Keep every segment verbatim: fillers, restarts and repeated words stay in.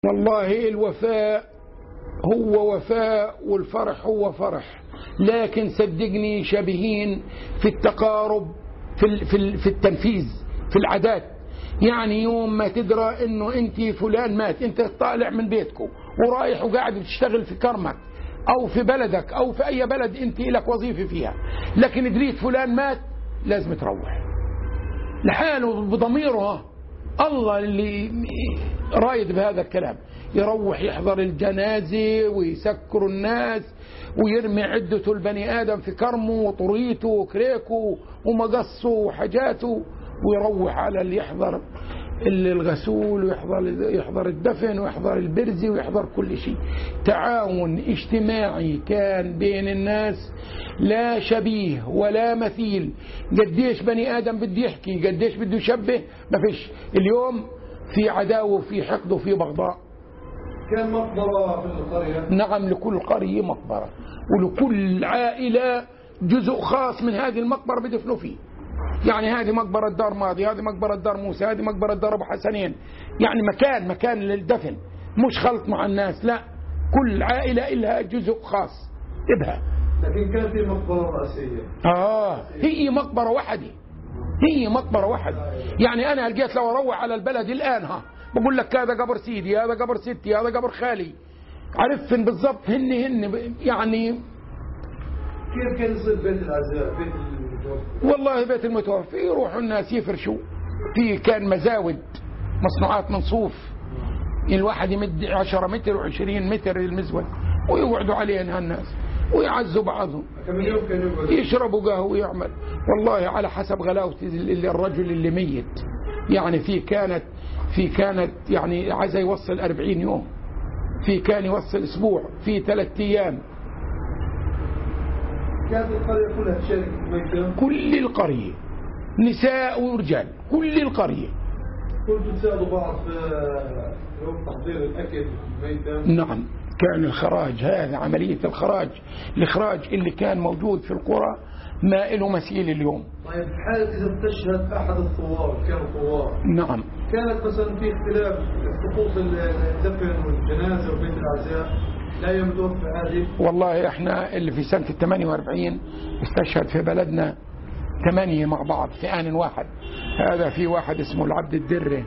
والله الوفاء هو وفاء والفرح هو فرح، لكن صدقني شبيهين في التقارب في في في التنفيذ في العادات. يعني يوم ما تدرى انه انت فلان مات، انت طالع من بيتكم ورايح وقاعد بتشتغل في كرمك او في بلدك او في اي بلد انت لك وظيفه فيها، لكن دريت فلان مات لازم تروح لحاله بضميره. الله اللي رايد بهذا الكلام يروح يحضر الجنازة ويسكر الناس ويرمي عدته البني آدم في كرمه وطريته وكريكه ومقصه وحاجاته، ويروح على اللي يحضر الغسول ويحضر يحضر الدفن ويحضر البرزي ويحضر كل شيء. تعاون اجتماعي كان بين الناس لا شبيه ولا مثيل. قديش بني آدم بده يحكي، قديش بده يشبه، ما فيش. اليوم في عداوة وفي حقد وفي بغضاء. كان مقبرة في القرية؟ نعم، لكل قرية مقبرة، ولكل عائلة جزء خاص من هذه المقبرة بدفنوا فيه. يعني هذه مقبرة دار ماضي، هذه مقبرة دار موسى، هذه مقبرة دار أبو حسنين. يعني مكان مكان للدفن، مش خلط مع الناس، لا، كل عائلة لها جزء خاص إبها. لكن كان في مقبرة رئيسية. آه هي مقبرة واحدة، هي مقبرة واحدة. يعني أنا لقيت لو أروح على البلد الآن ها بقول لك هذا قبر سيدي، هذا قبر ستي، هذا قبر خالي، عرفن بالضبط هن هن يعني. كيف كان يصير بيت العزاء بيت المتوفي؟ والله بيت المتوفي يروحوا الناس يفرشوا في، كان مزاود مصنوعات من صوف، الواحد يمد عشرة متر وعشرين متر المزود ويقعدوا عليها الناس ويعزوا بعضهم، يشربوا قهوة ويعمل. والله على حسب غلاوة الرجل اللي ميت. يعني في كانت في كانت يعني عايز يوصل أربعين يوم، في كان يوصل أسبوع، في ثلاثة أيام. كانت القرية كلها تشارك في كل القرية، نساء ورجال، كل القرية. كنتوا تساعدوا بعض في تحضير الأكل الميتة؟ نعم، كان الخراج، هذا عملية الخراج، الإخراج اللي كان موجود في القرى ما له مثيل اليوم. طيب حالة إذا تشهد أحد الثوار، كانوا ثوار. نعم. كانت مثلا في اختلاف في طقوس الدفن والجنازة وبيت العزاء لا يمدون في هذه؟ والله احنا اللي في سنة الثمانية وأربعين استشهد في بلدنا ثمانية مع بعض في آن واحد. هذا في واحد اسمه العبد الدري،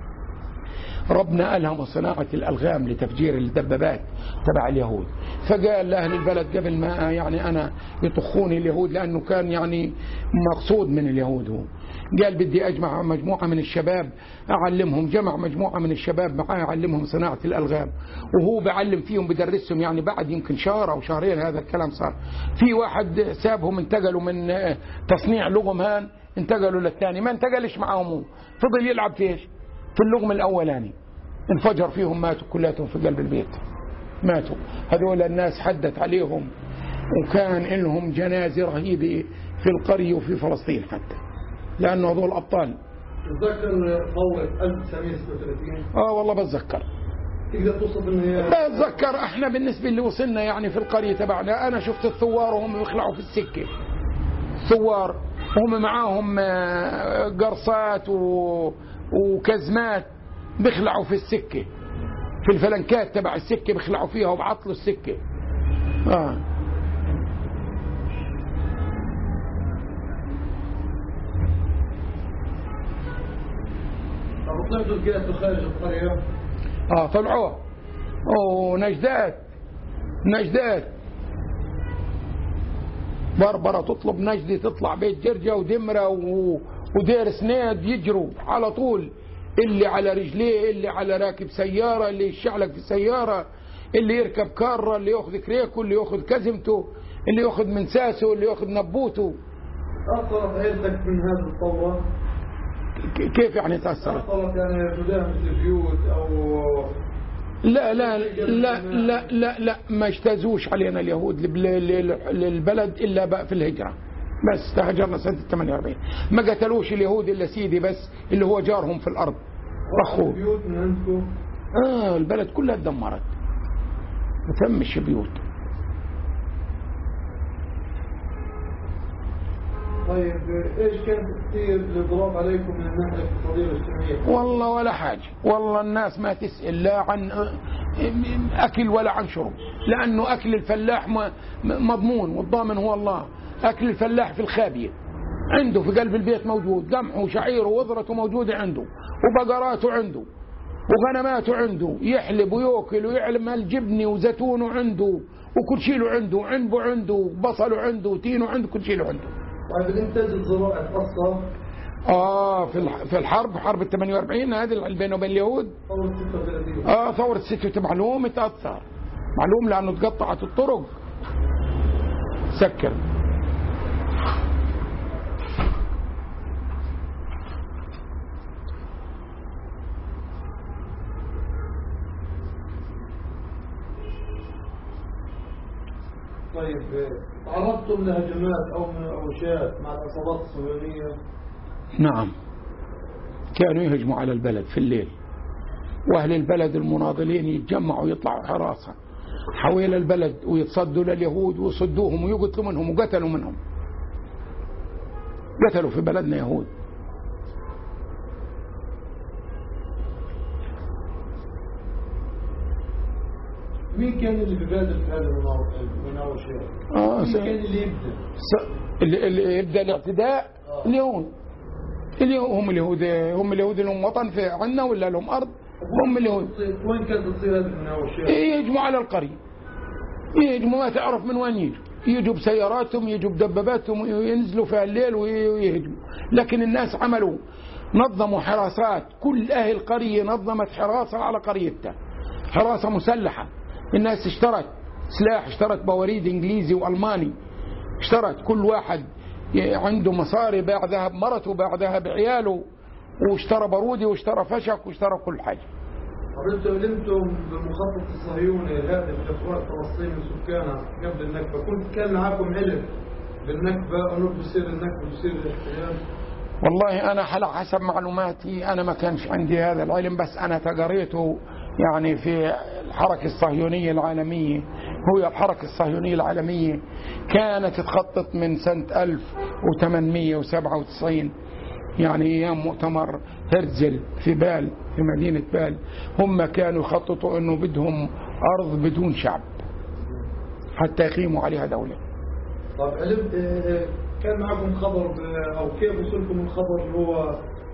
ربنا ألهم صناعة الألغام لتفجير الدبابات تبع اليهود، فقال لأهل البلد قبل ما يعني أنا يطخوني اليهود، لأنه كان يعني مقصود من اليهود، هو قال بدي أجمع مجموعة من الشباب أعلمهم. جمع مجموعة من الشباب معاه أعلمهم صناعة الألغام، وهو بعلم فيهم بدرسهم. يعني بعد يمكن شهر أو شهرين هذا الكلام صار. في واحد سابهم، انتقلوا من تصنيع لغم هان انتقلوا للثاني، ما انتقلش معهم، فضل يلعب فيش في اللغم الأولاني، انفجر فيهم، ماتوا كلاتهم في قلب البيت، ماتوا. هذول الناس حدت عليهم، وكان لهم جنازة رهيبة في القرية وفي فلسطين حتى، لأنه هذول أبطال. تتذكر ثورة ألف وتسعمئة وستة وثلاثين؟ آه والله بتذكر. تقدر توصف إن هي؟ بتذكر. احنا بالنسبة اللي وصلنا يعني في القرية تبعنا، أنا شفت الثوار وهم يخلعوا في السكة، ثوار وهم معاهم قرصات وكزمات بيخلعوا في السكة، في الفلنكات تبع السكة بيخلعوا فيها وبعطلوا السكة. آه. طب طلعتوا لقيتوا خارج القرية؟ آه طلعوا. أوه نجدات نجدات بربرة تطلب نجدة، تطلع بيت جرجة ودمرة ودير سنيد، يجروا على طول، اللي على رجليه، اللي على راكب سيارة، اللي يشعلك في سيارة، اللي يركب كارة، اللي يأخذ كريكو، اللي يأخذ كزمته، اللي يأخذ منساسه، اللي يأخذ نبوته. تأثرت عيلتك من هذه الثورة؟ كيف يعني تأثرت؟ تأثرت يعني مداهمة البيوت أو؟ لا لا لا لا لا لا ما اجتازوش علينا اليهود للبلد إلا بقى في الهجرة بس. تهجرنا سنة ثمانية وأربعين، ما قتلوش اليهود إلا سيدي بس اللي هو جارهم في الأرض رخوه. بيوت من عندكم؟ آه البلد كلها اتدمرت، ما تمش بيوت. طيب ايش كانت تصير الاضراب عليكم من الناحيه الاقتصاديه والاجتماعيه؟ والله ولا حاجة، والله الناس ما تسأل لا عن أكل ولا عن شرب، لأنه أكل الفلاح مضمون والضامن هو الله. أكل الفلاح في الخابية عنده في قلب البيت موجود، قمحه وشعيره وذرته موجودة عنده، وبقراته عنده، وغنماته عنده، يحلب ويأكل ويعمل جبنه وزيتونه عنده، وكل شيء له عنده، عنبه عنده، بصله عنده، وتينه عنده، كل شيء له عنده. طيب الانتاج الزراعي تأثر؟ اه في في الحرب، حرب ال ثمانية وأربعين هذه اللي بينه وبين اليهود. ثورة ستة وثلاثين. اه ثورة ستة وثلاثين معلوم تأثر، معلوم لأنه تقطعت الطرق. سكر. طيب تعرضتم لهجمات أو مناوشات مع العصابات الصهيونية؟ نعم، كانوا يهجموا على البلد في الليل، وأهل البلد المناضلين يتجمعوا ويطلعوا حراسة حوالين البلد ويتصدوا لليهود ويصدوهم ويقتلوا منهم، وقتلوا منهم، قتلوا في بلدنا يهود. مين كان اللي بيبادر في هذا المناوشات؟ آه مين كان اللي يبدأ؟ اللي, اللي يبدأ الاعتداء؟ آه. اليهود. اليهود هم اليهود، هم اليهود لهم وطن في عنا ولا لهم أرض؟ هم اليهود. وين كانت تصير هذه المناوشات؟ يهجموا على القرية، يهجموا ما تعرف من وين يجوا، يجوا بسياراتهم، يجوا بدباباتهم، وينزلوا في الليل ويهجموا. لكن الناس عملوا، نظموا حراسات، كل أهل القرية نظمت حراسة على قريتها، حراسة مسلحة. الناس اشترت سلاح، اشترت بواريد انجليزي والماني، اشترت كل واحد عنده مصاري، باع ذهب مرته، باع ذهب عياله، واشترى بارودي واشترى فشك واشترى كل حاجة. طب انتم علمتم بالمخطط الصهيوني الهادف لإخراج فلسطين من سكانها قبل النكبة، كنت كان معاكم علم بالنكبة أنه بيصير النكبة بيصير الاحتلال؟ والله أنا على حسب معلوماتي أنا ما كانش عندي هذا العلم، بس أنا تقريته يعني في الحركة الصهيونية العالمية. هو الحركة الصهيونية العالمية كانت تخطط من سنة ألف وثمانمئة وسبعة وتسعين، يعني أيام مؤتمر هرتزل في بال، في مدينة بال، هم كانوا يخططوا أنه بدهم أرض بدون شعب حتى يقيموا عليها دولة. طب علم كان معكم خبر أو كيف وصلكم الخبر اللي هو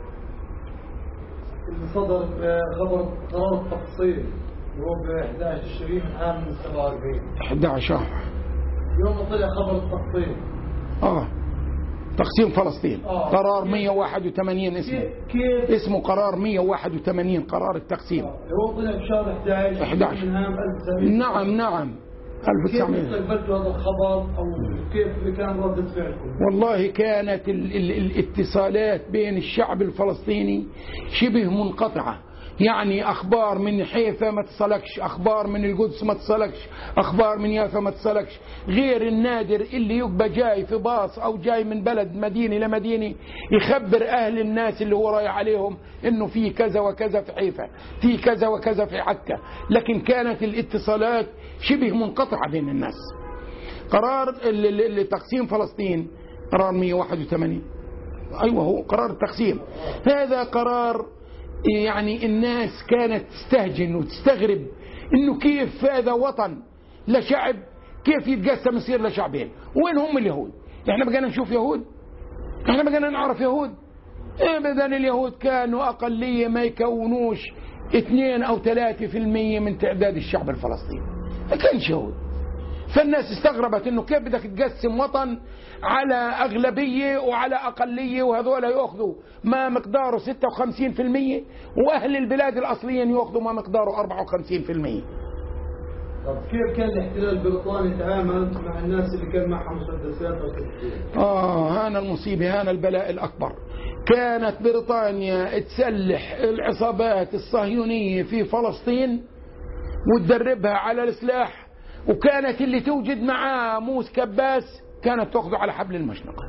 اللي صدر خبر قرار التفصيل اللي هو ب أحد عشر تشرين عام سبعة وأربعين؟ أحد عشر يوم طلع خبر التفصيل آه تقسيم فلسطين. آه. قرار مئة وواحد وثمانين اسمه كيف اسمه قرار مئة وواحد وثمانين، قرار التقسيم. آه. هو طلع بشهر أحد عشر من عام ألف وتسعمئة. نعم نعم ألف وتسعمئة. كيف استقبلتوا هذا الخبر أو كيف كان ردة فعلكم؟ والله كانت ال ال الاتصالات بين الشعب الفلسطيني شبه منقطعة، يعني أخبار من حيفا ما تصلكش، أخبار من القدس ما تصلكش، أخبار من يافا ما تصلكش، غير النادر اللي يبقى جاي في باص أو جاي من بلد مدينة لمدينة يخبر أهل الناس اللي هو رايح عليهم إنه في كذا وكذا في حيفا، في كذا وكذا في عكا. لكن كانت الاتصالات شبه منقطعة بين الناس. قرار تقسيم فلسطين قرار مئة وواحد وثمانين، أيوة هو قرار التقسيم. هذا قرار يعني الناس كانت تستهجن وتستغرب إنه كيف هذا وطن لشعب كيف يتقسم يصير لشعبين. وين هم اليهود؟ احنا بقينا نشوف يهود؟ احنا بقينا نعرف يهود؟ ابدا، اليهود كانوا أقلية ما يكونوش اثنين أو ثلاثة في المية من تعداد الشعب الفلسطيني، ما كانش يهود. فالناس استغربت انه كيف بدك تقسم وطن على اغلبيه وعلى اقليه، وهذول ياخذوا ما مقداره ستة وخمسين في المية، واهل البلاد الاصليين ياخذوا ما مقداره أربعة وخمسين في المية. طب كيف كان الاحتلال البريطاني يتعامل مع الناس اللي كان معهم مسدسات او سكين؟ اه هانا المصيبه، هانا البلاء الاكبر. كانت بريطانيا تسلح العصابات الصهيونيه في فلسطين وتدربها على السلاح، وكانت اللي توجد معاه موس كباس كانت تأخذه على حبل المشنقة.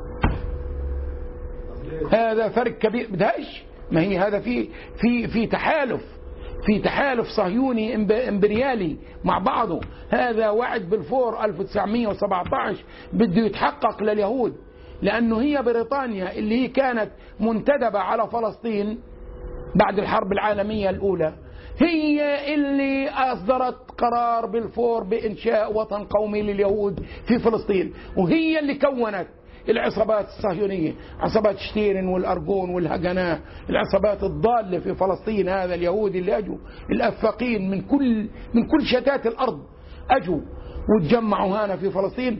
هذا فرق كبير بدهش. ما هي هذا في في في تحالف في تحالف صهيوني امبريالي مع بعضه. هذا وعد بالفور ألف وتسعمئة وسبعة عشر بده يتحقق لليهود. لأنه هي بريطانيا اللي هي كانت منتدبة على فلسطين بعد الحرب العالمية الأولى، هي اللي أصدرت قرار بالفور بإنشاء وطن قومي لليهود في فلسطين، وهي اللي كونت العصابات الصهيونية، عصابات شتيرن والأرجون والهجناء، العصابات الضالة في فلسطين. هذا اليهود اللي أجوا الأفاقين من كل من كل شتات الأرض أجوا وتجمعوا هنا في فلسطين.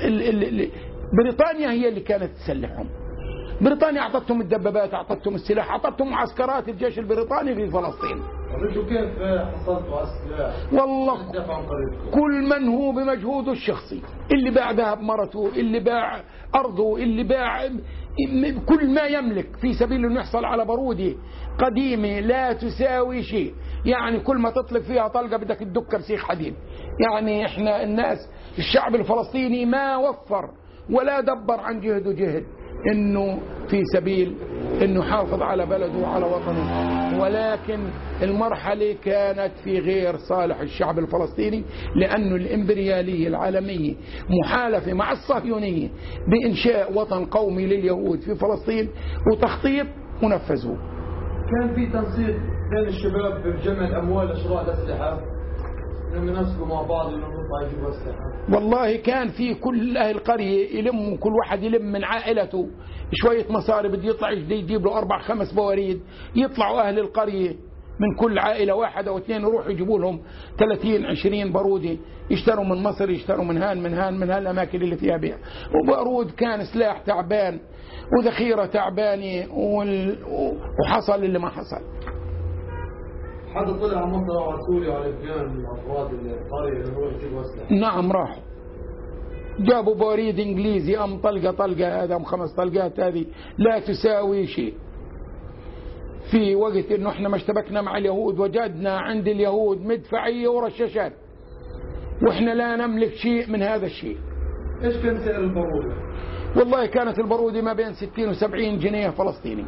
بريطانيا هي اللي كانت تسلحهم، بريطانيا أعطتهم الدبابات، أعطتهم السلاح، أعطتهم معسكرات الجيش البريطاني في فلسطين. كيف حصلتوا على السلاح؟ والله كل من هو بمجهوده الشخصي، اللي باع ذهب مرته، اللي باع أرضه، اللي باع كل ما يملك في سبيل أن يحصل على برودة قديمة لا تساوي شيء. يعني كل ما تطلق فيها طلقة بدك تدك بسيخ حديد. يعني إحنا الناس الشعب الفلسطيني ما وفر ولا دبر عن جهده جهد إنه في سبيل إنه يحافظ على بلده وعلى وطنه، ولكن المرحلة كانت في غير صالح الشعب الفلسطيني، لأنه الإمبريالية العالمية محالفة مع الصهيونية بإنشاء وطن قومي لليهود في فلسطين، وتخطيط ونفذوه. كان في تنسيق بين الشباب بجمع الأموال لشراء الأسلحة، لما ينسقوا مع بعض انهم يطلعوا يجيبوا أسلحة؟ والله كان في كل أهل القرية يلموا، كل واحد يلم من عائلته شوية مصاري، بده يطلع يجيب له أربع خمس بواريد، يطلعوا أهل القرية من كل عائلة واحد أو اثنين يروحوا يجيبوا لهم ثلاثين عشرين بارودة، يشتروا من مصر، يشتروا من هان من هان من هالأماكن اللي فيها بيع. وبارود كان سلاح تعبان وذخيرة تعبانة، وحصل اللي ما حصل. حدا طلع على مصر وعلى سوريا وعلى لبنان من أفراد القرية اللي هو يجيبوا أسلحة؟ نعم راحوا جابوا بوريد إنجليزي، أم طلقة طلقة هذا، أم خمس طلقات هذه لا تساوي شيء. في وقت إنه إحنا ما اشتبكنا مع اليهود وجدنا عند اليهود مدفعية ورشاشات، وإحنا لا نملك شيء من هذا الشيء. إيش كان سعر البارودة؟ والله كانت البارودة ما بين ستين وسبعين جنيه فلسطيني.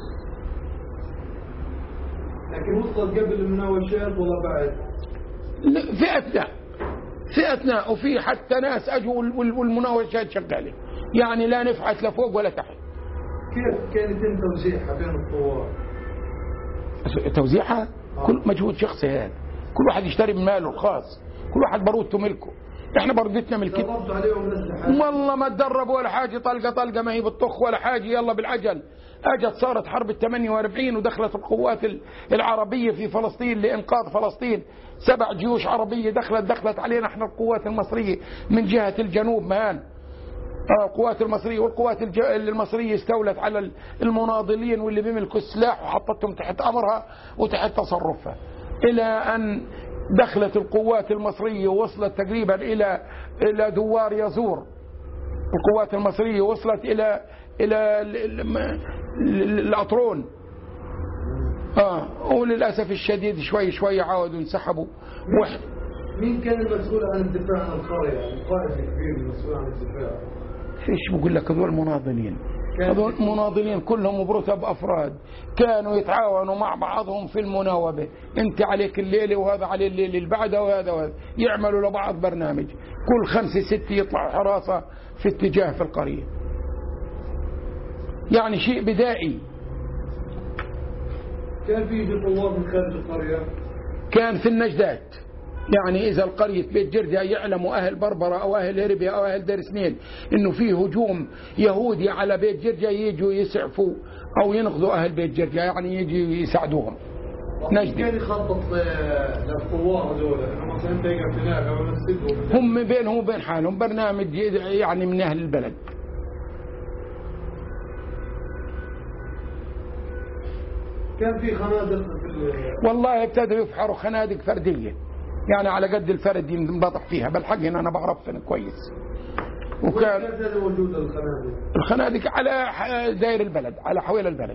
لكن وصلت قبل المناوشات ولا بعد؟ فئتنا فئتنا وفي حتى ناس أجوا والمناوشات شغالة، يعني لا نفعت لا فوق ولا تحت. كيف كانت توزيعها بين الثوار؟ توزيعها آه. كل مجهود شخصي، هذا كل واحد يشتري من ماله الخاص، كل واحد بارودته ملكه. احنا بردتنا ملكت والله ما تدربوا ولا حاجة، طلقة طلقة ما هي بالطخ ولا حاجة، يلا بالعجل. اجت صارت حرب الثمانية وأربعين ودخلت القوات العربية في فلسطين لإنقاذ فلسطين، سبع جيوش عربية دخلت دخلت علينا احنا القوات المصرية من جهة الجنوب مهان. القوات المصرية والقوات المصرية استولت على المناضلين واللي بيملكوا السلاح وحطتهم تحت أمرها وتحت تصرفها، إلى أن دخلت القوات المصرية ووصلت تقريبا إلى إلى دوار يزور. القوات المصرية وصلت إلى إلى الأطرون. آه وللأسف الشديد شوي شوي عاودوا انسحبوا. مين كان المسؤول عن الدفاع عن القرية؟ القائد الكبير المسؤول عن الدفاع. ايش بقول لك، هذول مناضلين، هذول مناضلين كلهم برتب أفراد كانوا يتعاونوا مع بعضهم في المناوبة، انت عليك الليلة وهذا عليه الليلة اللي بعدها وهذا وهذا، يعملوا لبعض برنامج، كل خمسة ستة يطلعوا حراسة في اتجاه في القرية. يعني شيء بدائي. كان في ثوار من خارج القرية؟ كان في النجدات، يعني إذا القرية بيت جرجا يعلموا أهل بربرة أو أهل هربية أو أهل دير سنين إنه في هجوم يهودي على بيت جرجا، يجوا يسعفوا أو ينقذوا أهل بيت جرجا، يعني يجي يساعدوهم. نجد كان يخطط للثوار هذول إنه مثلا تيجي هناك أو نسدهم، هم بينهم وبين حالهم برنامج يعني من أهل البلد. كان في خنادق في والله ابتدوا يفحروا خنادق فردية، يعني على قد الفرد ينبطح فيها، بالحق أنا بعرفهم كويس. وكان وجود الخنادق الخنادق على داير البلد، على حوالي البلد.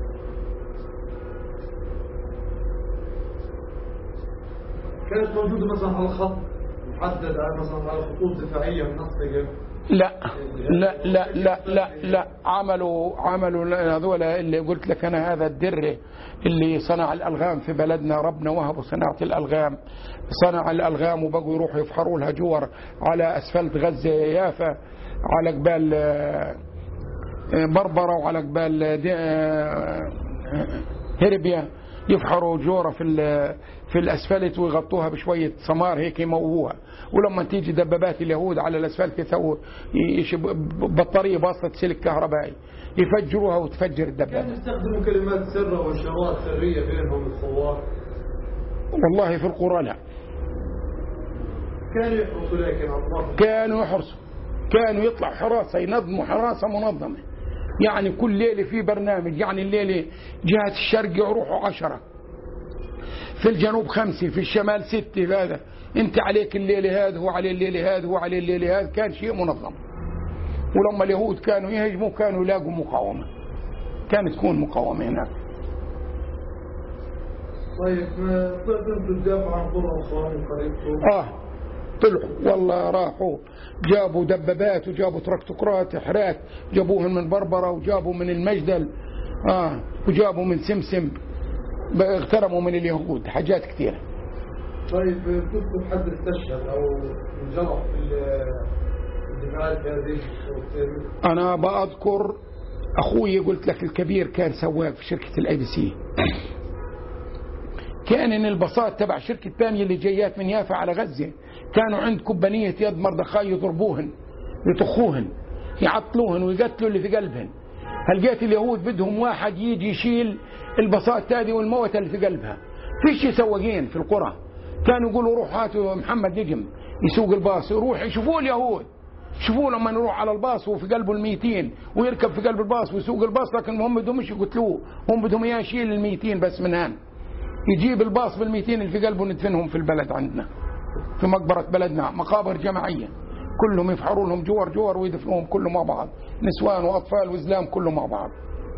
كانت موجودة مثلا على الخط محدد، مثلا على خطوط دفاعية منسقة؟ لا لا لا لا لا لا عملوا عملوا هذول اللي قلت لك أنا، هذا الدره اللي صنع الألغام في بلدنا، ربنا وهبوا صناعة الألغام، صنع الألغام وبقوا يروحوا يفحروا لها جور على أسفلت غزة يافا، على قبال بربرة وعلى قبال هربيا يفحروا جورة في في الأسفلت ويغطوها بشوية سمار هيك يموهوها، ولما تيجي دبابات اليهود على الأسفلت يسووا بطارية باسطة سلك كهربائي يفجروها وتفجر الدبابة. كانوا يستخدموا كلمات سر وإشارات سرية بينهم الثوار؟ والله في القرى لا. كانوا يحرسوا لكن أطراف كانوا يحرسوا، كانوا يطلع حراسة، ينظموا حراسة منظمة، يعني كل ليلة في برنامج، يعني الليلة جهة الشرق يروحوا عشرة، في الجنوب خمسة، في الشمال ستة، هذا انت عليك الليلة هذا، هو عليه الليلة هذا، هو عليه الليلة هذا، كان شيء منظم. ولما اليهود كانوا يهجموا كانوا يلاقوا مقاومة، كانت تكون مقاومة هناك. طيب ما طلعتوا تدافعوا عن قرى الصهاينة قريبكم؟ اه طلعوا والله، راحوا جابوا دبابات وجابوا تراكتوكرات حراك، جابوهم من بربرة وجابوا من المجدل اه وجابوا من سمسم، اغترموا من اليهود حاجات كثيرة. طيب كنت حد استشهد او انجرح في الدفاعات هذه؟ انا بأذكر اخوي قلت لك الكبير كان سواق في شركة الاي بي سي، كان ان البساط تبع شركة بامية اللي جايات من يافا على غزة كانوا عند كوبانية يد مرضخاء يضربوهن يطخوهن يعطلوهن ويقتلوا اللي في قلبهن. هلقيت اليهود بدهم واحد يجي يشيل البساط هذه والموتى اللي في قلبها، فيش سواقين في القرى، كانوا يقولوا روح هاتوا محمد نجم يسوق الباص، يروح يشوفوه اليهود، شوفوه لما نروح على الباص وفي قلبه الميتين ويركب في قلب الباص ويسوق الباص، لكن هم بدهم مش يقتلوه، هم بدهم اياه يشيل الميتين بس من هان، يجيب الباص بالميتين اللي في قلبه ندفنهم في البلد عندنا في مقبرة بلدنا، مقابر جماعية كلهم يفحروا لهم جوار جوار ويدفنوهم كله مع بعض، نسوان وأطفال وإزلام كله مع بعض.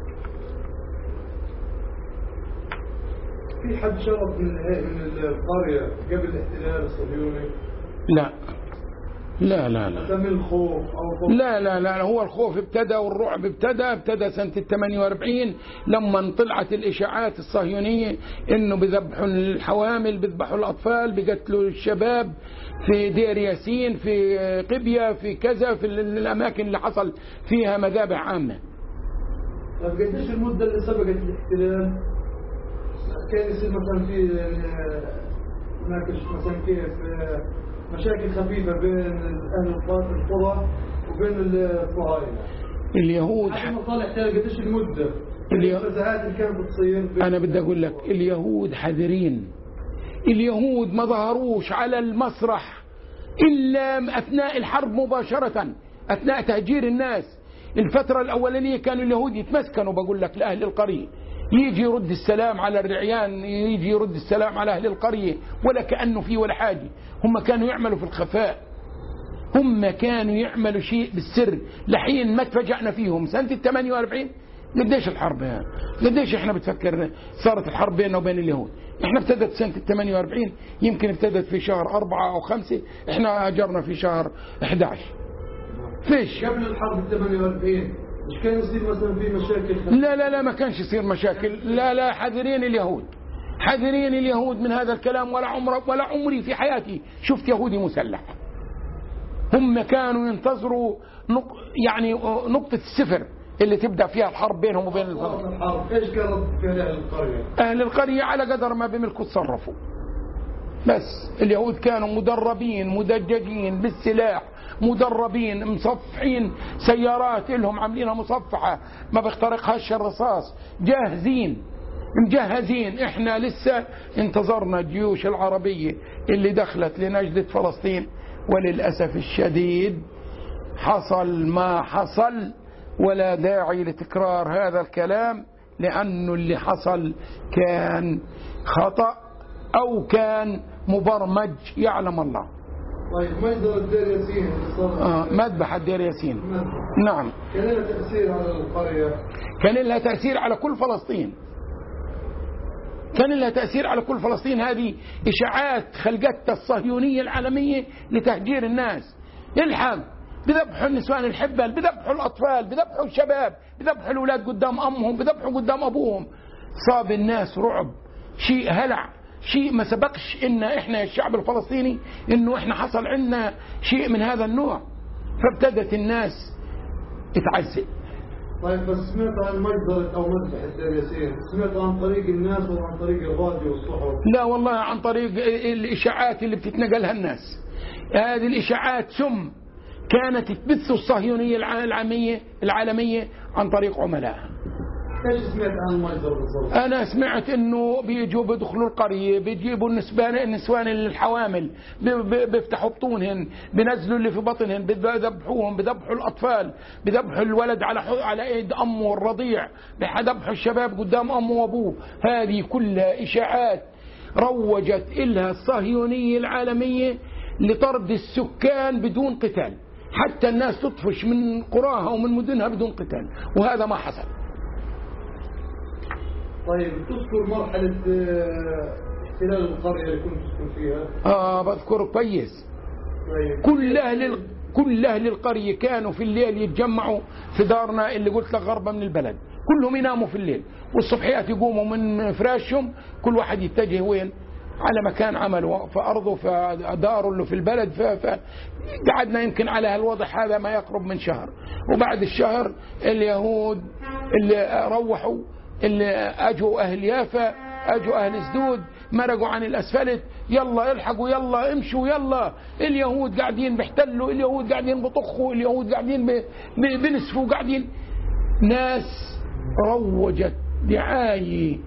في حد شرب من من القرية قبل الاحتلال الصهيوني؟ لا لا لا لا من الخوف أو لا لا لا هو الخوف ابتدى والرعب ابتدى ابتدى سنة ثمانية وأربعين لما طلعت الإشاعات الصهيونية إنه بذبحوا الحوامل، بذبحوا الأطفال، بقتلوا الشباب في دير ياسين، في قبية، في كذا، في الأماكن اللي حصل فيها مذابح عامة. طيب قديش المدة اللي سبقت الاحتلال؟ كان يصير مثلا في هناك مثلا كيف مشاكل خفيفة بين أهل القرى وبين الصهاينة؟ اليهود حتى مصالح تاني قديش المدة؟ النزاعات اللي كانت بتصير. أنا بدي أقول لك اليهود حذرين، اليهود ما ظهروش على المسرح إلا أثناء الحرب مباشرة، أثناء تهجير الناس. الفترة الأولانية كانوا اليهود يتمسكنوا بقول لك لأهل القرية، يجي يرد السلام على الرعيان، يجي يرد السلام على أهل القرية ولا كأنه فيه ولا حاجة. هم كانوا يعملوا في الخفاء، هم كانوا يعملوا شيء بالسر لحين ما تفاجأنا فيهم سنة ثمانية وأربعين. قديش الحرب يعني؟ قديش احنا بتفكر صارت الحرب بيننا وبين اليهود؟ احنا ابتدت سنة ثمانية وأربعين، يمكن ابتدت في شهر أربعة أو خمسة، احنا هاجرنا في شهر أحد عشر. فيش قبل الحرب ثمانية وأربعين مش كان يصير مثلا في مشاكل؟ لا لا لا ما كانش يصير مشاكل، لا لا حذرين اليهود، حذرين اليهود من هذا الكلام. ولا عمر ولا عمري في حياتي شفت يهودي مسلح. هم كانوا ينتظروا نق... يعني نقطة الصفر اللي تبدأ فيها الحرب بينهم وبين الفرق. الحرب ايش كانت في أهل القرية؟ أهل القرية على قدر ما بملكوا تصرفوا، بس اليهود كانوا مدربين مدججين بالسلاح، مدربين مصفحين سيارات لهم عاملينها مصفحة ما بيخترقهاش الرصاص، جاهزين مجهزين. احنا لسه انتظرنا الجيوش العربية اللي دخلت لنجدة فلسطين، وللأسف الشديد حصل ما حصل، ولا داعي لتكرار هذا الكلام لأنه اللي حصل كان خطأ أو كان مبرمج يعلم الله. طيب مجزرة دير ياسين آه مذبحة دير ياسين مذبحة. نعم كان لها تأثير على القرية؟ كان لها تأثير على كل فلسطين، كان لها تأثير على كل فلسطين. هذه إشاعات خلقتها الصهيونية العالمية لتهجير الناس. الحق بذبحوا النسوان الحبل، بذبحوا الأطفال، بذبحوا الشباب، بذبحوا الأولاد قدام أمهم، بذبحوا قدام أبوهم. صاب الناس رعب، شيء هلع، شيء ما سبقش إن إحنا الشعب الفلسطيني إنه إحنا حصل عندنا شيء من هذا النوع. فابتدت الناس تتعذب طيب بس سمعت عن مجزرة أو مذبح الدير ياسين، سمعت عن طريق الناس وعن طريق الراديو والصحف؟ لا والله عن طريق الإشاعات اللي بتتنقلها الناس. هذه الإشاعات سم كانت تبث الصهيونية العالمية العالمية عن طريق عملائها. ايش سمعت عن المجزرة بالضبط؟ أنا سمعت إنه بيجوا بيدخلوا القرية، بيجيبوا النسوان النسوان الحوامل، بيفتحوا بطونهن، بينزلوا اللي في بطنهن، بيذبحوهم، بيذبحوا الأطفال، بيذبحوا الولد على على إيد أمه الرضيع، بيذبحوا الشباب قدام أمه وأبوه. هذه كلها إشاعات روجت إلها الصهيونية العالمية لطرد السكان بدون قتال، حتى الناس تطفش من قراها ومن مدنها بدون قتال، وهذا ما حصل. طيب تذكر مرحلة احتلال القرية اللي كنت تسكن فيها؟ آه بذكر كويس. طيب. كل أهل كل أهل القرية كانوا في الليل يتجمعوا في دارنا اللي قلت لك غربة من البلد، كلهم يناموا في الليل، والصبحيات يقوموا من فراشهم كل واحد يتجه وين؟ على مكان عمله، في أرضه، في داره اللي في البلد. فقعدنا يمكن على هالوضع هذا ما يقرب من شهر، وبعد الشهر اليهود اللي روحوا، اللي أجوا أهل يافا، أجوا أهل سدود، مرقوا عن الأسفلت، يلا الحقوا، يلا امشوا، يلا اليهود قاعدين بيحتلوا، اليهود قاعدين بطخوا، اليهود قاعدين بنسفوا، قاعدين. ناس روجت دعاية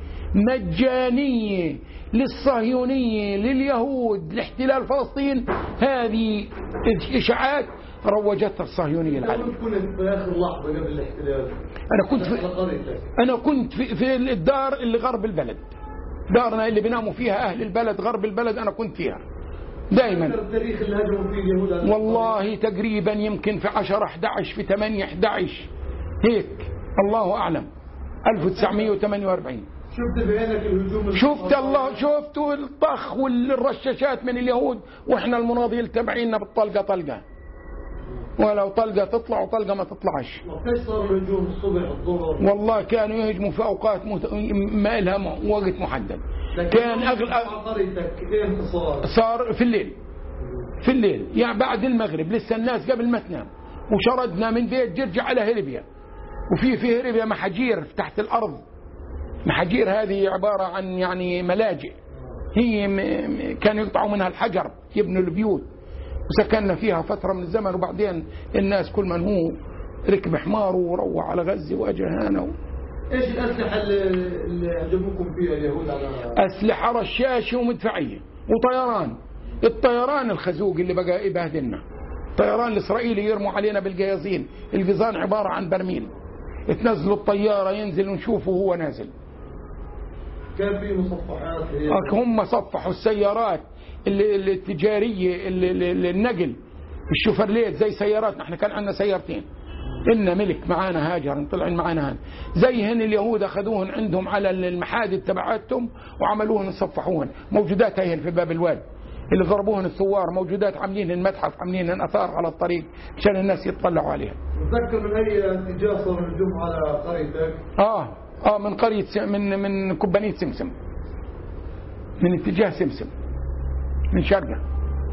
مجانية للصهيونية لليهود لاحتلال فلسطين. هذه إشاعات روجتها الصهيونية العالمية. كنت في آخر لحظة قبل الاحتلال؟ أنا كنت في أنا كنت في, في الدار اللي غرب البلد، دارنا اللي بيناموا فيها أهل البلد غرب البلد، أنا كنت فيها دائما. التاريخ اللي هجموا فيه اليهود؟ والله تقريبا يمكن في عشرة أحد عشر، في ثمانية أحد عشر هيك، الله أعلم، ألف وتسعمئة وثمانية وأربعين. شفت بعينك الهجوم؟ شفت الله، شفتوا الطخ والرشاشات من اليهود، واحنا المناضل تبعينا بالطلقة طلقة، ولو طلقة تطلع وطلقة ما تطلعش. وكيف صار الهجوم الصبح الظهر؟ والله كانوا يهجموا في أوقات ما لها وقت محدد. كان أغلب قريتك كيف صار؟ صار في الليل، في الليل يعني بعد المغرب، لسه الناس قبل ما تنام، وشردنا من بيت جرجع على هربيا، وفي في هربيا محاجير تحت الأرض. محاجير هذه عبارة عن يعني ملاجئ، هي كانوا يقطعوا منها الحجر يبنوا البيوت، وسكننا فيها فترة من الزمن. وبعدين الناس كل من هو ركب حماره وروح على غزة وأجى هنا. ايش الأسلحة اللي هجموكم فيها اليهود؟ على أسلحة رشاشة ومدفعية وطيران. الطيران الخزوق اللي بقى يبهدلنا، الطيران الإسرائيلي يرموا علينا بالجيازين، الجيزان عبارة عن برميل، تنزلوا الطيارة ينزل ونشوفه هو نازل. كان في مصفحات؟ هم صفحوا السيارات التجارية النقل، الشوفرليت زي سيارات، نحن كان عندنا سيارتين، إلنا ملك معانا هاجر طلعين معانا هان، زيهن اليهود أخذوهن عندهم على المحادث تبعتهم وعملوهن وصفحوهن، موجودات هيهن في باب الواد اللي ضربوهن الثوار، موجودات عاملين المتحف، عاملين أثار على الطريق عشان الناس يتطلعوا عليها. تذكر من أي اتجاه صار الهجوم على قريتك؟ آه آه من قرية من من كوبانية سمسم، من اتجاه سمسم من شرقة.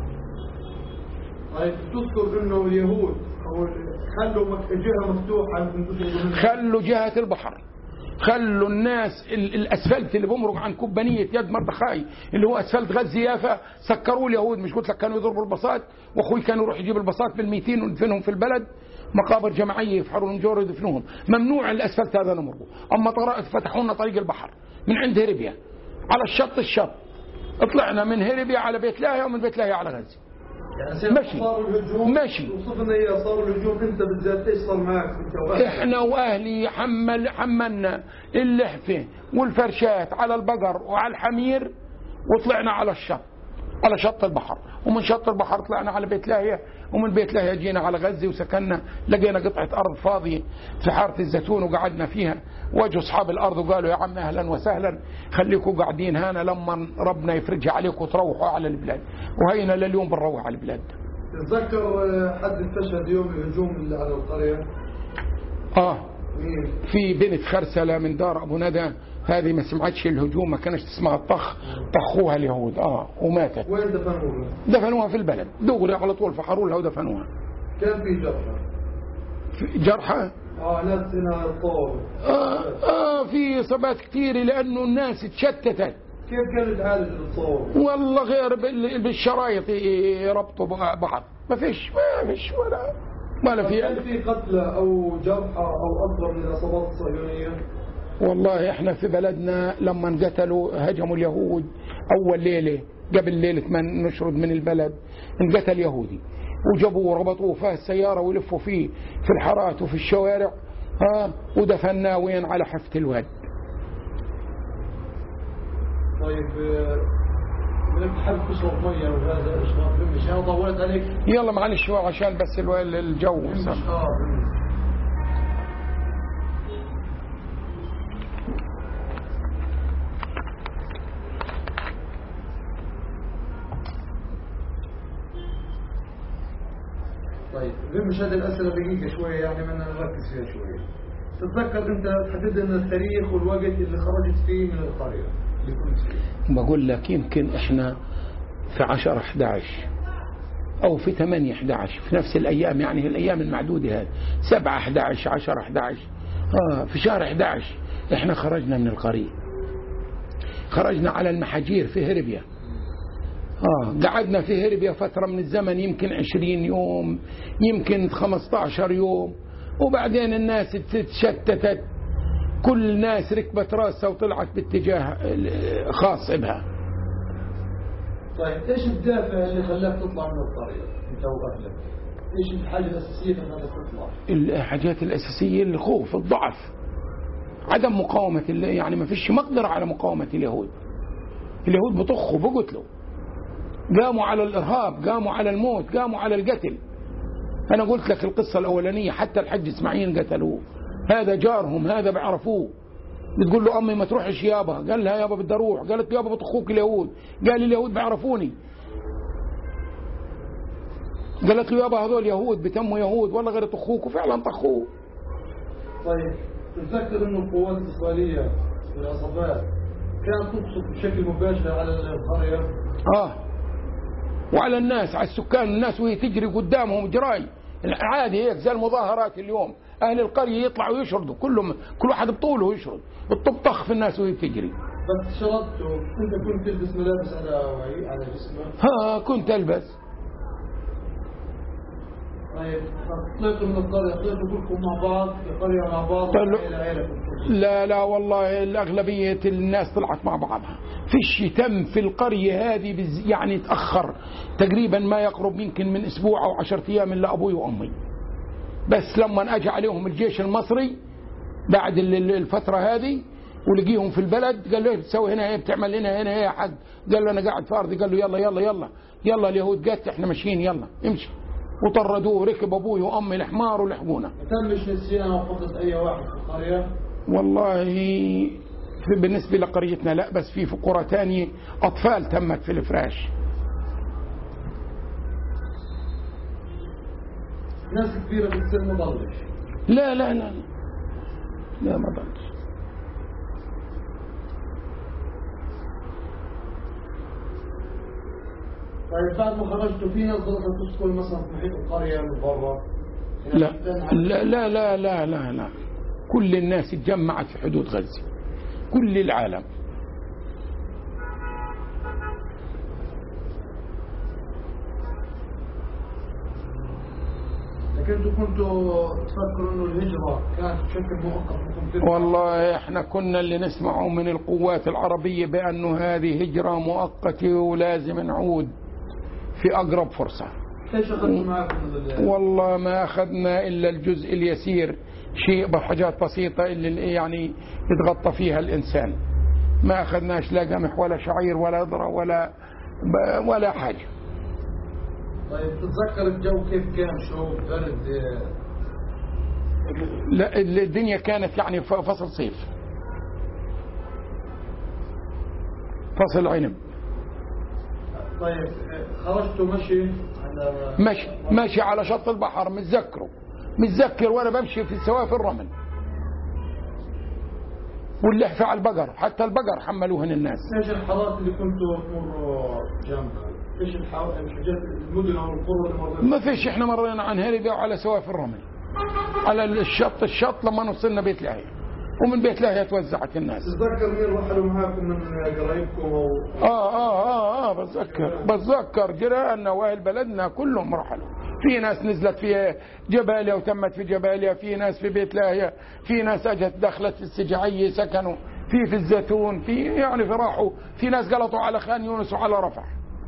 طيب تذكر إنه اليهود خلوا جهة مفتوحة؟ خلوا جهة البحر، خلوا الناس الأسفلت اللي بمرق عن كوبانية يد مردخاي اللي هو أسفلت غزة يافا، سكروا اليهود. مش قلت لك كانوا يضربوا البساط، وأخوي كانوا يروح يجيب البساط بالميتين وندفنهم في البلد، مقابر جماعية يفحروا النجور يدفنوهم، ممنوع الأسفلت هذا نمرقوا. أما طرائق فتحوا لنا طريق البحر من عند هربيا على الشط الشط، طلعنا من هربيا على بيت لاهيا، ومن بيت لاهيا على غزة. يعني ماشي ماشي. وصفنا هي صار الهجوم، انت بالذات ايش صار معك انت؟ احنا واهلي حمل حملنا اللحفه والفرشات على البقر وعلى الحمير، وطلعنا على الشط، على شط البحر، ومن شط البحر طلعنا على بيت لاهيا، ومن بيت لاهيا جينا على غزة وسكننا. لقينا قطعة أرض فاضية في حارة الزيتون وقعدنا فيها، واجوا أصحاب الأرض وقالوا يا عم أهلا وسهلا، خليكم قاعدين هنا لما ربنا يفرجها عليكم وتروحوا على البلاد. وهينا لليوم بنروح على البلاد. تتذكر حد استشهد يوم الهجوم اللي على القرية؟ آه مين؟ في بنت خرسلة من دار أبو ندى، هذه ما سمعتش الهجوم، ما كانش تسمع الطخ، طخوها اليهود اه وماتت. وين دفنوها؟ دفنوها في البلد دغري على طول، فحروا لها ودفنوها. كان في جرحى؟ جرحى اه ناس هنا الطور. آه, آه في إصابات كثير لأنه الناس تشتتت. كيف كانت عالج الطور؟ والله غير بالشرايط يربطوا بعض، ما فيش ما فيش ولا ولا في. هل في قتلى أو جرحى أو أكبر من الإصابات الصهيونية؟ والله احنا في بلدنا لما انقتلوا هجموا اليهود أول ليلة قبل ليلة ما نشرد من البلد، انقتل يهودي وجابوه وربطوه في السيارة ويلفوا فيه في الحارات وفي الشوارع ها ودفناه وين على حفة الواد. طيب بدك تحب تشرب مية وهذا اشرب مش انا طولت عليك. يلا معلش شوي عشان بس الجو اه طيب مش هذه الأسئلة دقيقة شوية يعني بدنا نركز فيها شوية. تتذكر أنت تحدد لنا التاريخ والوقت اللي خرجت فيه من القرية اللي كنت فيه؟ بقول لك يمكن إحنا في عشرة إحدى عشر أو في ثمانية إحدى عشر في نفس الأيام، يعني الأيام المعدودة هذه سبعة إحدى عشر عشرة إحدى عشر آه في شهر إحدى عشر إحنا خرجنا من القرية، خرجنا على المحاجير في هربيا. آه قعدنا في هربيا فترة من الزمن يمكن عشرين يوم يمكن خمسة عشر يوم، وبعدين الناس تشتتت، كل الناس ركبت راسها وطلعت باتجاه خاص بها. طيب ايش الدافع اللي خلاك تطلع من القرية انت واهلك؟ ايش الحاجة الأساسية اللي خلاك تطلع؟ الحاجات الأساسية الخوف، الضعف، عدم مقاومة، يعني ما فيش مقدرة على مقاومة اليهود. اليهود بطخوا بقتلوا، قاموا على الإرهاب، قاموا على الموت، قاموا على القتل. أنا قلت لك القصة الأولانية حتى الحج إسماعيل قتلوه، هذا جارهم هذا بيعرفوه. بتقول له أمي ما تروحش يابا، قال لها يابا بدي أروح، قالت يابا بطخوك اليهود، قال اليهود بيعرفوني، قالت له يابا هذول يهود بتموا يهود والله غير طخوك، وفعلا طخوه. طيب تتذكر إنه القوات الإسرائيلية والعصابات كانت تقصد بشكل مباشر على القرية؟ آه وعلى الناس، على السكان، الناس وهي تجري قدامهم جراي عادي هيك زي المظاهرات اليوم، أهل القرية يطلعوا يشردوا كلهم، كل واحد بطوله يشرد، الطبطخ في الناس وهي تجري. بس شرطت أنت كنت تلبس ملابس على على جسمك؟ ها كنت ألبس. طيب طلعتوا من القرية، طلعتوا كلكم مع بعض في قرية مع بعض؟ لا لا والله الأغلبية الناس طلعت مع بعضها، فيش تم في القرية هذه يعني تأخر تقريبا ما يقرب يمكن من أسبوع أو عشرة أيام إلا أبوي وأمي. بس لما أجى عليهم الجيش المصري بعد الفترة هذه ولقيهم في البلد قال له بتسوي هنا ايه، بتعمل هنا هنا ايه يا حد؟ قال له أنا قاعد فارضي. قال له يلا يلا يلا يلا اليهود قالت احنا ماشيين يلا امشي، وطردوه، ركب أبوي وأمي الحمار ولحقونا. ما تمش نسيان أو قصة أي واحد في القرية؟ والله بالنسبة لقريتنا لا، بس في في قرى تانية أطفال تمت في الفراش. ناس كبيرة بالسن ما ضلش؟ لا لا لا لا ما ضلش. طيب بعد ما خرجتوا في ناس ضلت تسكن مثلا في محيط القرية من برا؟ لا لا لا لا لا لا لا كل الناس اتجمعت في حدود غزة، كل العالم. لكن انتوا كنتوا تفكروا انه الهجرة كانت بشكل مؤقت؟ والله احنا كنا اللي نسمعه من القوات العربية بأنه هذه هجرة مؤقتة ولازم نعود في أقرب فرصة. ايش اخذتوا معكم؟ والله ما أخذنا إلا الجزء اليسير، شيء بحاجات بسيطة اللي يعني يتغطى فيها الإنسان، ما أخذناش لا قمح ولا شعير ولا ذرة ولا ولا حاجة. طيب تتذكر الجو كيف كان؟ شو برد؟ لا الدنيا كانت يعني فصل صيف، فصل عنب. طيب خرجتوا مشي على مشي ماشي على شط البحر، متذكره متذكر وانا بمشي في سوافي الرمل واللحفة على البقر، حتى البقر حملوهن الناس. ايش الحارات اللي كنتوا تمروا جنبها؟ ايش الحاجات المدن او القرى اللي مرينا؟ ما فيش، احنا مرينا عن هربة وعلى سوافي الرمل. على الشط الشط لما وصلنا بيت لاهيا، ومن بيت لاهيا توزعت الناس. تتذكر مين رحلوا معاكم من قرايبكم أو آه آه آه آه بتذكر بتذكر جيراننا وأهل بلدنا كلهم رحلوا. في ناس نزلت في جباليا وتمت في جباليا، في ناس في بيت لاهيا، في ناس أجت دخلت في السجعية سكنوا، في في الزيتون، في يعني في راحوا، في ناس قلطوا على خان يونس وعلى رفح.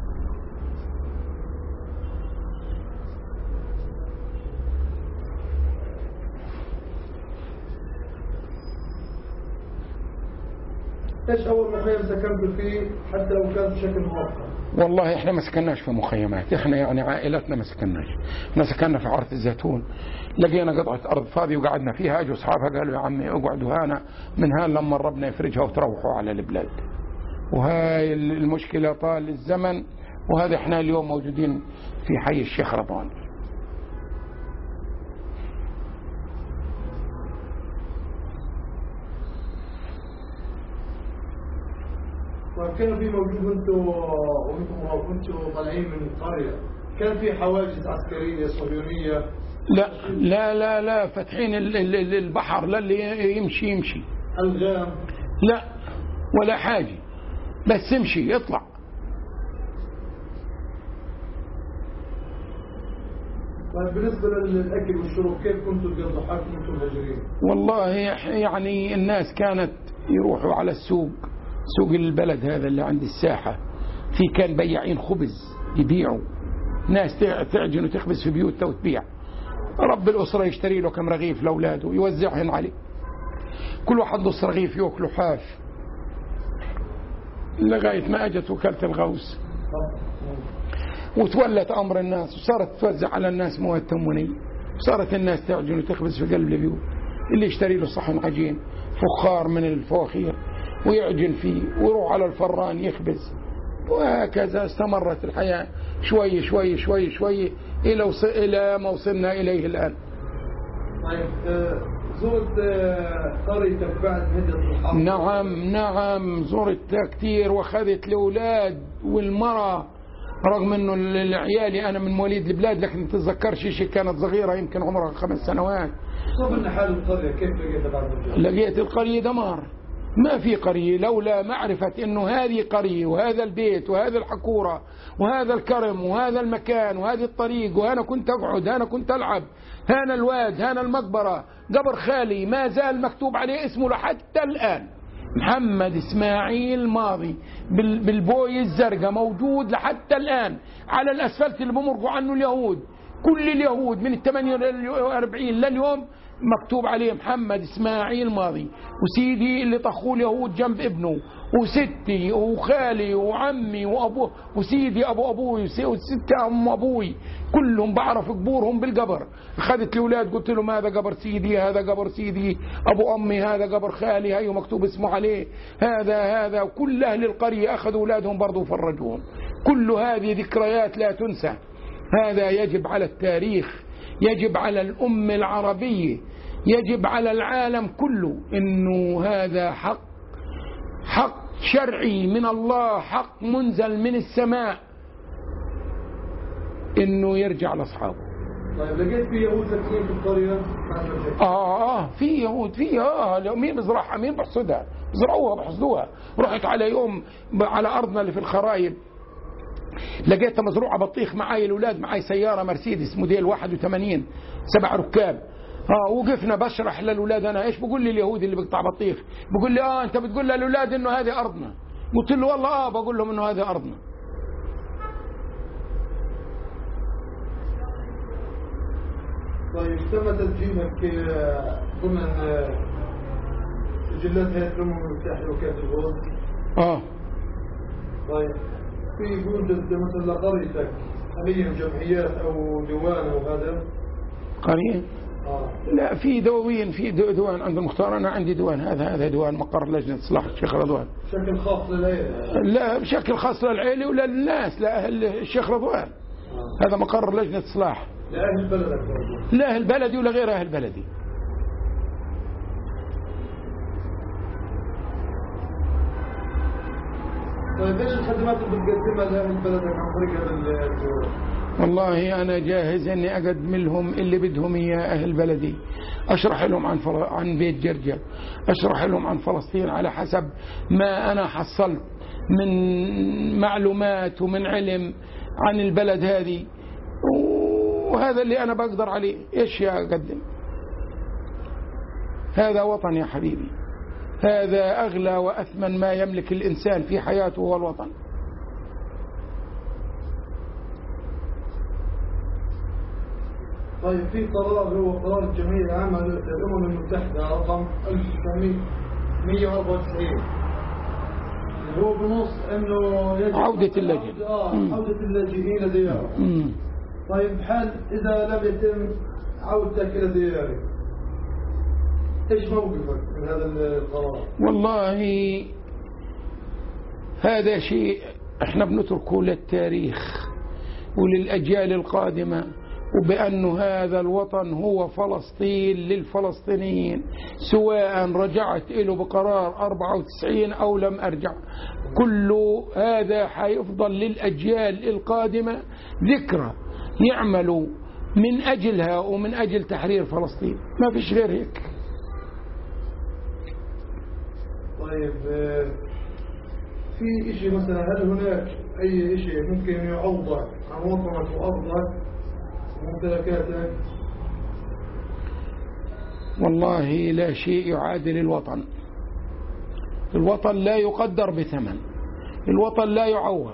ايش اول مخيم سكنتوا فيه حتى لو كان بشكل مؤقت؟ والله احنا ما سكناش في مخيمات، احنا يعني عائلتنا ما سكناش، احنا سكننا في عرض الزيتون. لقينا قطعة ارض فاضية وقعدنا فيها، اجوا اصحابها قالوا يا عمي اقعدوا هنا، من هان لما ربنا يفرجها وتروحوا على البلاد. وهاي المشكلة طال الزمن، وهذا احنا اليوم موجودين في حي الشيخ رضوان. كان في موجود انتوا وانتم كنتوا طالعين من القريه، كان في حواجز عسكريه صهيونيه؟ لا لا لا لا فاتحين البحر، لا اللي يمشي يمشي. الغام؟ لا ولا حاجه، بس يمشي يطلع. طيب بالنسبه للاكل والشرب كيف كنتوا تقضوا حالكم وانتم مهاجرين؟ والله يعني الناس كانت يروحوا على السوق، سوق البلد هذا اللي عند الساحة، في كان بياعين خبز يبيعوا، ناس تعجن وتخبز في بيوتها وتبيع. رب الأسرة يشتري له كم رغيف لأولاده يوزعهن عليه، كل واحد نص رغيف يأكله حاف، لغاية ما أجت وكالة الغوث وتولت أمر الناس، وصارت توزع على الناس مواد تموينية، وصارت الناس تعجن وتخبز في قلب البيوت، اللي يشتري له صحن عجين فخار من الفواخير ويعجن فيه ويروح على الفران يخبز، وهكذا استمرت الحياة شوي شوي شوي شوي إلى وص... إلى ما وصلنا إليه الآن. طيب زرت قريتك بعد هجرة الحرب؟ نعم نعم زرتها كثير، وأخذت الأولاد والمرأة، رغم أنه العيالي أنا من مواليد البلاد، لكن تتذكرش شيء كانت صغيرة يمكن عمرها خمس سنوات. صف لنا حال القرية كيف لقيتها بعد الهجرة؟ لقيت القرية دمار، ما في قرية، لولا معرفة انه هذه قرية وهذا البيت وهذا الحكورة وهذا الكرم وهذا المكان وهذه الطريق، وانا كنت اقعد، انا كنت العب، هنا الواد، هنا المقبرة، قبر خالي ما زال مكتوب عليه اسمه لحتى الآن، محمد إسماعيل ماضي بالبوي الزرقاء، موجود لحتى الآن على الأسفلت اللي بمرقوا عنه اليهود، كل اليهود من الثمانية وأربعين لليوم مكتوب عليه محمد إسماعيل ماضي. وسيدي اللي طخوه اليهود جنب ابنه، وستي وخالي وعمي وأبوه وسيدي أبو أبوي وستي أم أبوي، كلهم بعرف قبورهم بالقبر. أخذت الأولاد قلت لهم هذا قبر سيدي، هذا قبر سيدي أبو أمي، هذا قبر خالي، هاي مكتوب اسمه عليه، هذا هذا وكل أهل القرية أخذوا أولادهم برضو وفرجوهم. كل هذه ذكريات لا تنسى. هذا يجب على التاريخ، يجب على الأمة العربية، يجب على العالم كله، إنه هذا حق، حق شرعي من الله، حق منزل من السماء، إنه يرجع لأصحابه. طيب لقيت في يهود ساكنين في القرية؟ آه آه في يهود، في آه مين بزرعها، مين بحصدها، بزرعوها بحصدوها. رحت على يوم على أرضنا اللي في الخرايب، لقيتها مزروعة بطيخ، معاي الأولاد، معاي سيارة مرسيدس موديل واحد وثمانين سبع ركاب. اه وقفنا بشرح للأولاد أنا إيش، بقول لي اليهودي اللي بيقطع بطيخ، بقول لي آه أنت بتقول للأولاد إنه هذه أرضنا. قلت له والله آه بقول لهم إنه هذه أرضنا. طيب تم تسجيلك ضمن سجلات هيئة الأمم المتحدة وكالة الغوث؟ آه. طيب في يوجد مثل قريتك حاليا جمعيات أو ديوان أو هذا؟ قرية؟ آه. لا في دواوين، في ديوان عند المختار، أنا عندي ديوان، هذا هذا ديوان مقر لجنة إصلاح الشيخ رضوان. بشكل خاص للعيلة؟ لا بشكل خاص للعيلة وللناس، لأهل الشيخ رضوان. آه. هذا مقر لجنة إصلاح. لأهل بلدك برضو؟ لا أهل بلدي ولا غير أهل بلدي. طيب ايش الخدمات اللي بتقدمها لأهل بلدك عن طريق هذا الديوان؟ والله أنا جاهز أني أقدم لهم اللي بدهم إياه أهل بلدي، أشرح لهم عن فل... عن بيت جرجر، أشرح لهم عن فلسطين على حسب ما أنا حصلت من معلومات ومن علم عن البلد هذه، وهذا اللي أنا بقدر عليه. إيش يا أقدم؟ هذا وطن يا حبيبي، هذا أغلى وأثمن ما يملك الإنسان في حياته هو الوطن. طيب في قرار هو قرار الجمعية العامة للأمم المتحدة رقم ألف وتسعمئة وأربعة وتسعين اللي هو بنص انه يجب عودة اللاجئين آه عودة اللاجئين إلى ديارهم. طيب حال إذا لم يتم عودتك إلى ديارك ايش موقفك من هذا القرار؟ والله هذا شيء احنا بنتركه للتاريخ وللأجيال القادمة، وبأن هذا الوطن هو فلسطين للفلسطينيين، سواء رجعت له بقرار أربعة وتسعين أو لم أرجع، كل هذا حيفضل للأجيال القادمة ذكرى يعملوا من أجلها ومن أجل تحرير فلسطين، ما فيش غير هيك. طيب في إشي مثلا، هل هناك أي إشي ممكن يعوضك عن وطنك وأرضك وممتلكاتك؟ والله لا شيء يعادل الوطن. الوطن لا يقدر بثمن، الوطن لا يعوض.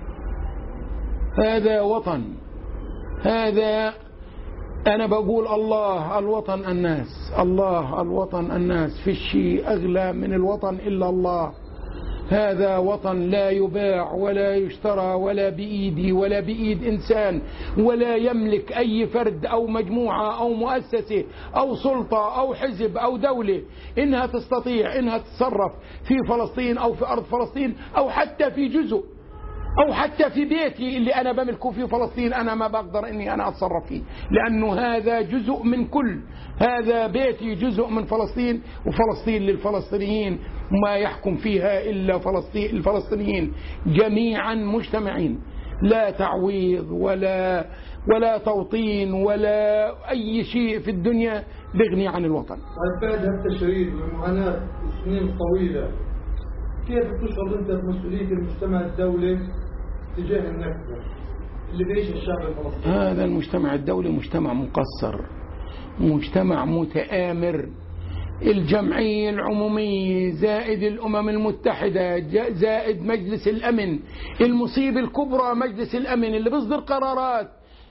هذا وطن، هذا أنا بقول الله الوطن الناس، الله الوطن الناس، في شيء أغلى من الوطن إلا الله. هذا وطن لا يباع ولا يشترى ولا بإيدي ولا بإيد إنسان، ولا يملك أي فرد أو مجموعة أو مؤسسة أو سلطة أو حزب أو دولة إنها تستطيع إنها تتصرف في فلسطين أو في أرض فلسطين أو حتى في جزء أو حتى في بيتي اللي أنا بملكه في فلسطين. أنا ما بقدر إني أنا أتصرف فيه، لأنه هذا جزء من كل، هذا بيتي جزء من فلسطين، وفلسطين للفلسطينيين، ما يحكم فيها إلا فلسطين الفلسطينيين جميعا مجتمعين، لا تعويض ولا ولا توطين ولا أي شيء في الدنيا بيغني عن الوطن. طيب بعد هالتشريد ومعاناة سنين طويلة، كيف تشعر أنت بمسؤولية المجتمع الدولي تجاه النكبة اللي بيعيش الشعب الفلسطيني؟ هذا المجتمع الدولي مجتمع مقصر، مجتمع متآمر. الجمعية العمومية زائد الأمم المتحدة زائد مجلس الأمن، المصيبة الكبرى مجلس الأمن اللي بيصدر قرارات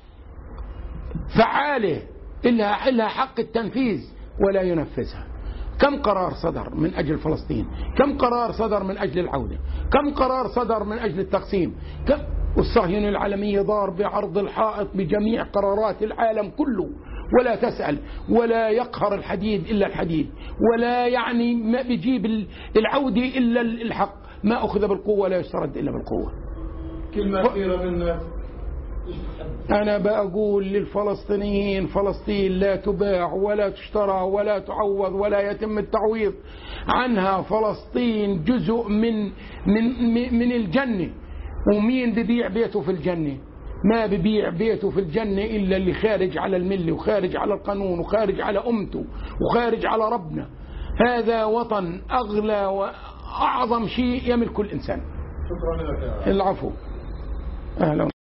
فعالة إلها إلها حق التنفيذ ولا ينفذها. كم قرار صدر من أجل فلسطين؟ كم قرار صدر من أجل العودة؟ كم قرار صدر من أجل التقسيم؟ كم والصهيونية العالمية ضار بعرض الحائط بجميع قرارات العالم كله، ولا تسأل، ولا يقهر الحديد إلا الحديد، ولا يعني ما بيجيب العودة إلا الحق، ما أخذ بالقوة لا يسترد إلا بالقوة. كلمة أخيرة منك. أنا بقول للفلسطينيين فلسطين لا تباع ولا تشترى ولا تعوض ولا يتم التعويض عنها. فلسطين جزء من من من الجنة، ومين ببيع بيته في الجنة؟ ما ببيع بيته في الجنة إلا اللي خارج على الملة وخارج على القانون وخارج على أمته وخارج على ربنا. هذا وطن أغلى وأعظم شيء يملك الإنسان. شكرا لك. العفو. أهلا.